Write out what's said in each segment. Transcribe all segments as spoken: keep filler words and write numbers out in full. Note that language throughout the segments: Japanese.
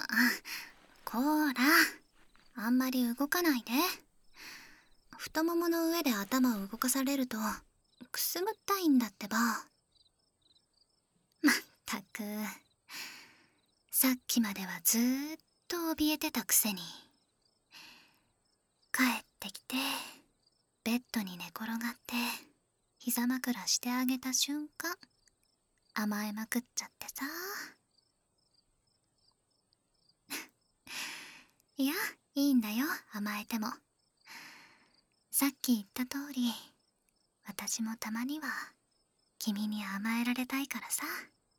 こーら、あんまり動かないで。太ももの上で頭を動かされるとくすぐったいんだってば。まったく、さっきまではずーっと怯えてたくせに。帰ってきてベッドに寝転がって膝枕してあげた瞬間、甘えまくっちゃってさ。いや、いいんだよ、甘えても。さっき言った通り、私もたまには君に甘えられたいからさ。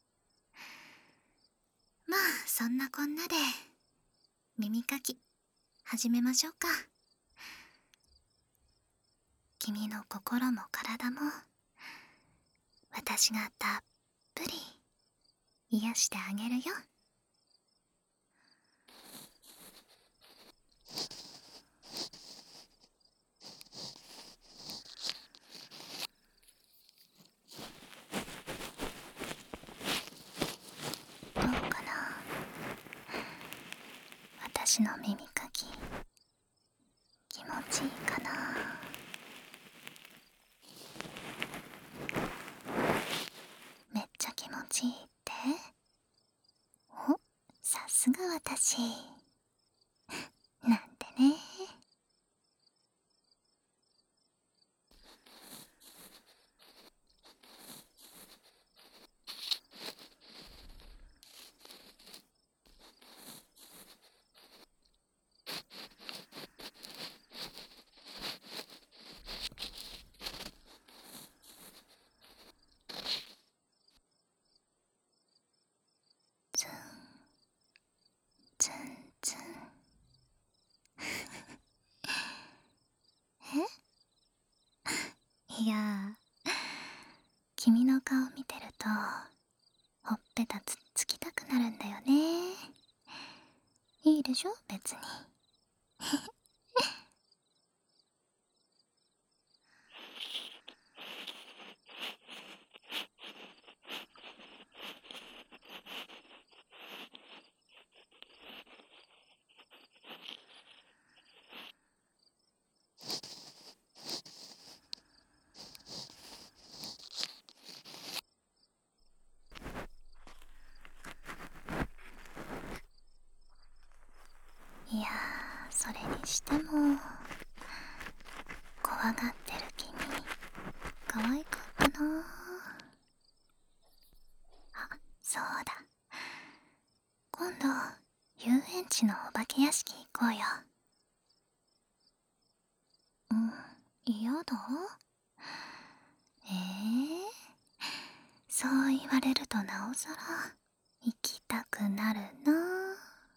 まあそんなこんなで耳かき始めましょうか。君の心も体も私がたっぷり癒してあげるよ。どうかな、私の耳かき気持ちいいかな。めっちゃ気持ちいいって？お、さすが私なんてね。ツンツンツンえいやー、君の顔見てるとほっぺたつっつきたくなるんだよね。いいでしょ別に。いやー、それにしても怖がってる君可愛かったな。あ、そうだ、今度遊園地のお化け屋敷行こうよ。うん、嫌だ？えー、そう言われるとなおさら行きたくなるな。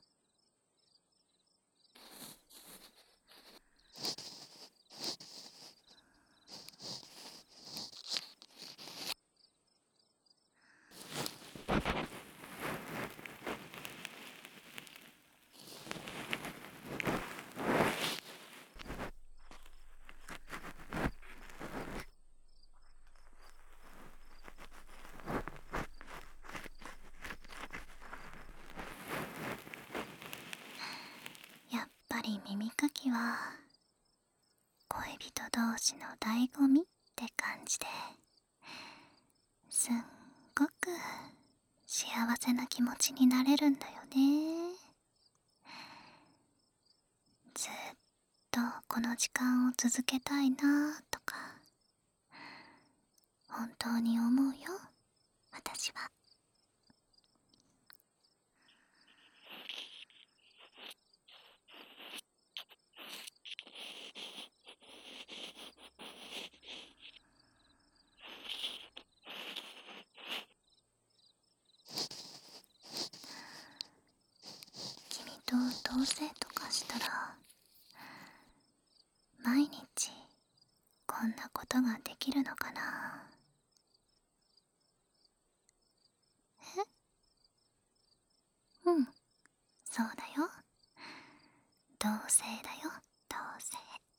やっぱり耳かきは恋人同士の醍醐味って感じで、すんごく幸せな気持ちになれるんだよね。ずっとこの時間を続けたいなとか本当に思うよ、私は。君と同棲とかしたら毎日こんなことができるのかな。え、うん、そうだよ、同棲だよ、同棲。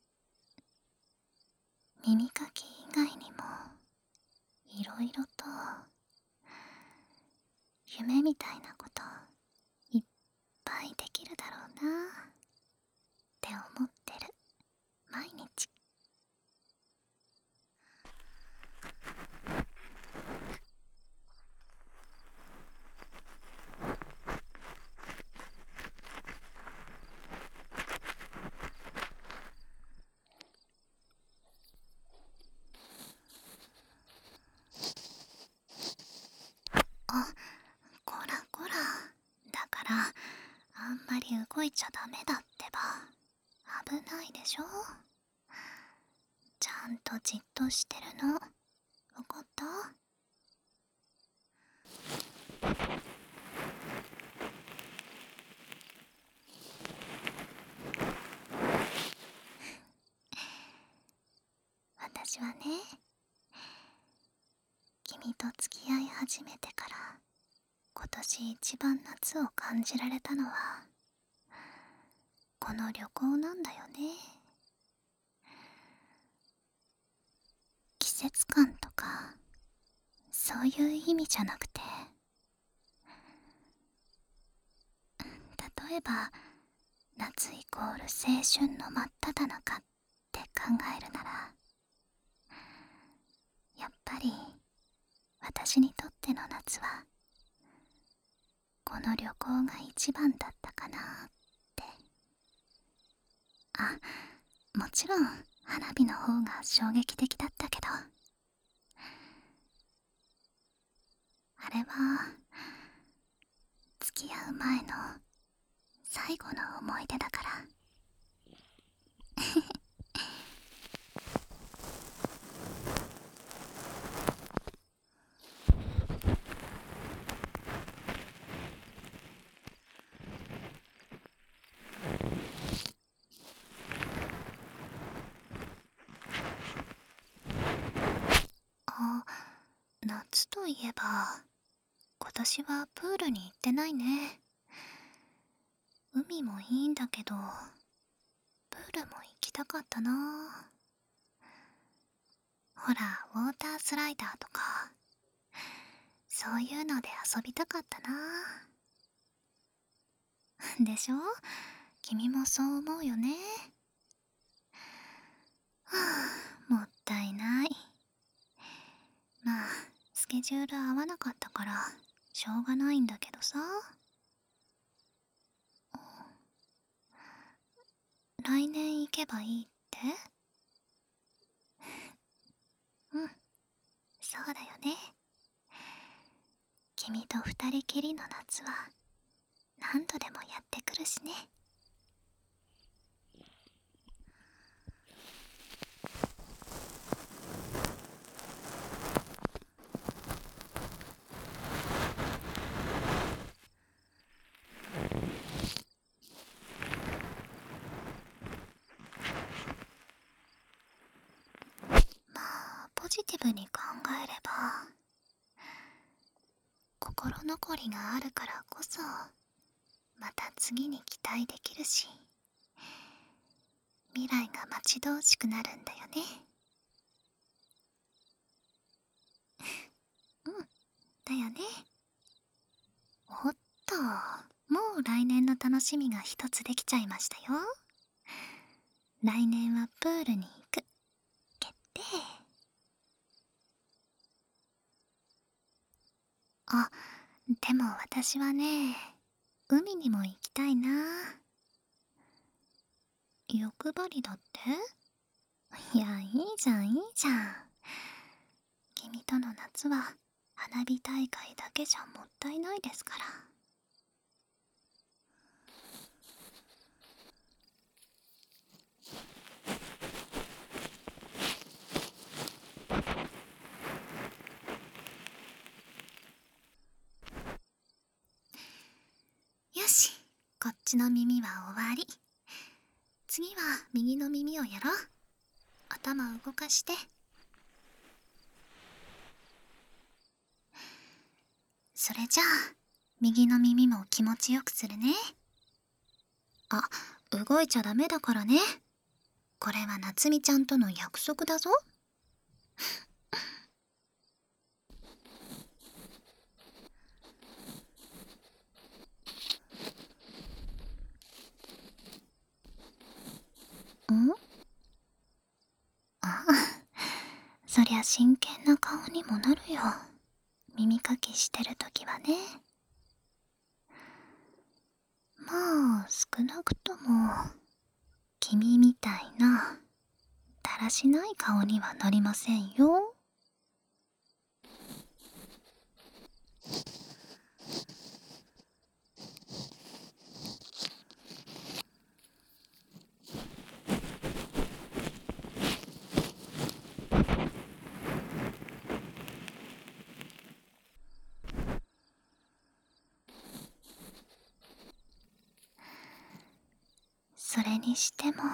耳かき以外にもいろいろと夢みたいなこといっぱいるだろうなって思ってる毎日。あ、こらこら、だからあんまり動いちゃダメだってば。危ないでしょ。ちゃんとじっとしてるの。わかった？私はね、君と付き合い始めてから今年一番夏を感じられたのはこの旅行なんだよね。季節感とかそういう意味じゃなくて、例えば夏イコール青春の真っ只中って考えるなら、やっぱり私にとっての夏はこの旅行が一番だったかなって。あ、もちろん花火の方が衝撃的だったけど、あれは付き合う前の最後の思い出だから。あ、夏といえば今年はプールに行ってないね。海もいいんだけどプールも行きたかったな。ほら、ウォータースライダーとかそういうので遊びたかったな。でしょ？君もそう思うよね。はあ、もったいない。まあスケジュール合わなかったからしょうがないんだけどさ。来年行けばいいって？うん、そうだよね。君と二人きりの夏は何度でもやってくるしね。まあポジティブに考えれば心残りがあるからこそまた次に期待できるし、未来が待ち遠しくなるんだよね。うん、だよね。おっと、もう来年の楽しみが一つできちゃいましたよ。来年はプールに行く決定。あ、でも私はね、海にも行きたいな。欲張りだって？いや、いいじゃんいいじゃん。君との夏は花火大会だけじゃもったいないですから。よし、こっちの耳は終わり。次は右の耳をやろう。頭動かして。それじゃあ右の耳も気持ちよくするね。あ、動いちゃダメだからね。これは夏美ちゃんとの約束だぞ。 そりゃ真剣な顔にもなるよ。耳かきしてるときはね。まあ少なくとも君みたいなだらしない顔にはなりませんよ。それにしても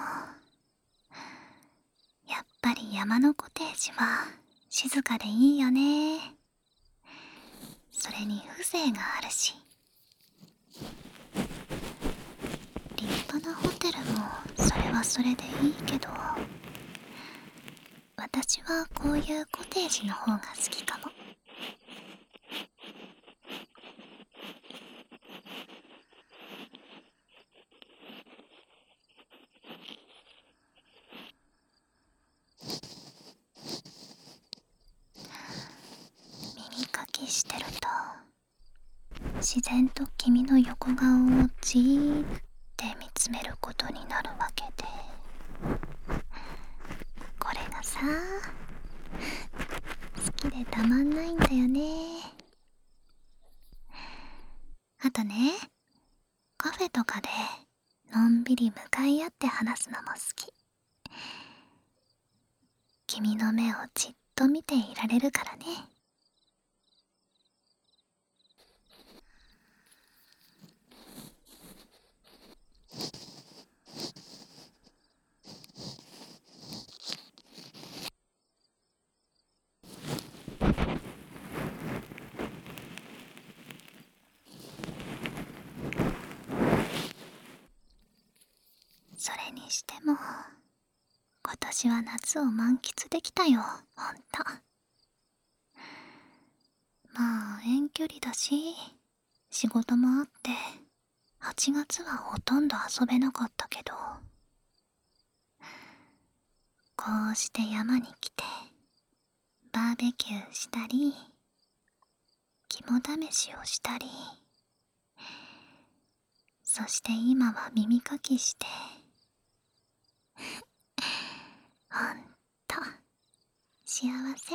やっぱり山のコテージは静かでいいよね。それに風情があるし、立派なホテルもそれはそれでいいけど、私はこういうコテージの方が好きかも。耳かきしてると自然と君の横顔をじーって見つめることになるわけで、これがさ好きでたまんないんだよね。あとね、カフェとかでのんびり向かい合って話すのも好き。君の目をじっと見ていられるからね。それにしても今年は夏を満喫できたよ、ほんと。まあ遠距離だし仕事もあってはちがつはほとんど遊べなかったけど、こうして山に来てバーベキューしたり肝試しをしたり、そして今は耳かきしてほんと幸せ。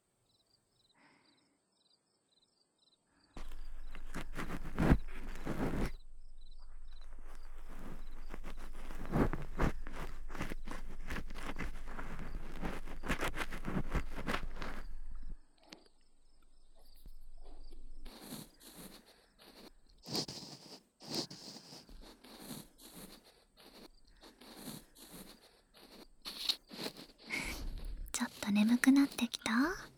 ちょっと眠くなってきた？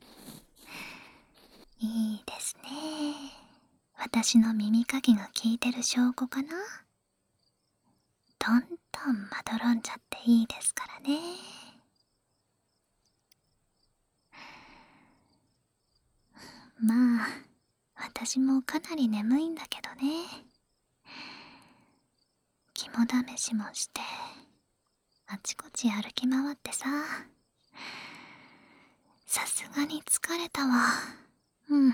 いいですね。私の耳かきが効いてる証拠かな。どんどんまどろんじゃっていいですからね。まあ私もかなり眠いんだけどね。肝試しもしてあちこち歩き回ってさ、さすがに疲れたわ。うん。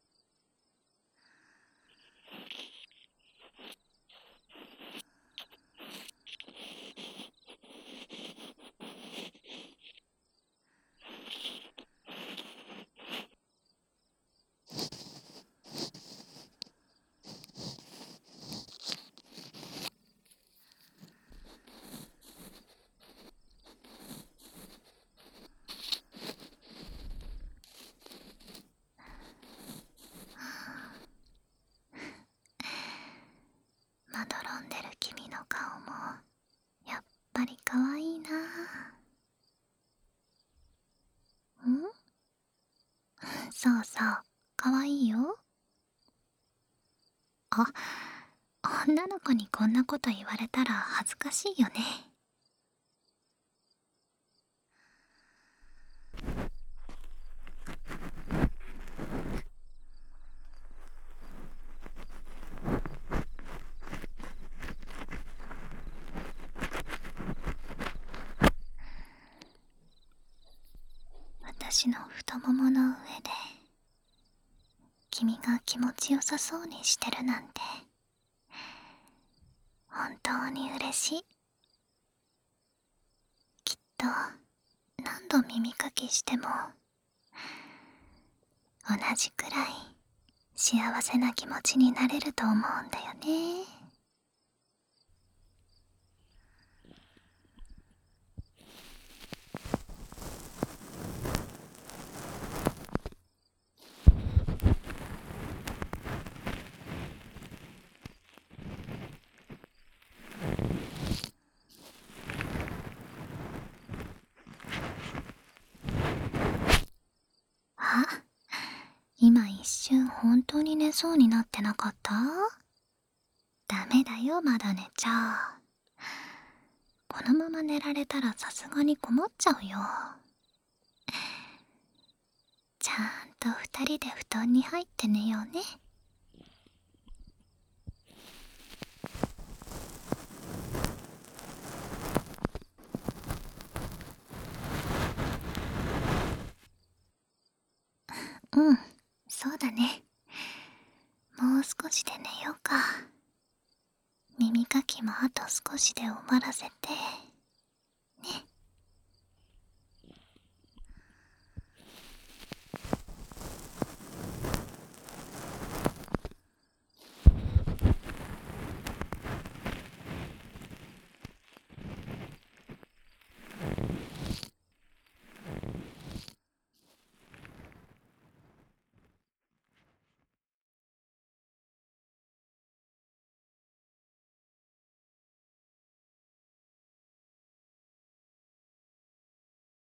まどろんでる君の顔もやっぱりかわいいな。ん？そうそう、かわいいよ。あ、女の子にこんなこと言われたら恥ずかしいよね。 私の太ももの上で君が気持ちよさそうにしてるなんて本当に嬉しい。きっと何度耳かきしても同じくらい幸せな気持ちになれると思うんだよね。あ、今一瞬本当に寝そうになってなかった？ダメだよ、まだ寝ちゃ。このまま寝られたらさすがに困っちゃうよ。ちゃんと二人で布団に入って寝ようね。うん、そうだね。もう少しで寝ようか。耳かきもあと少しで終わらせて、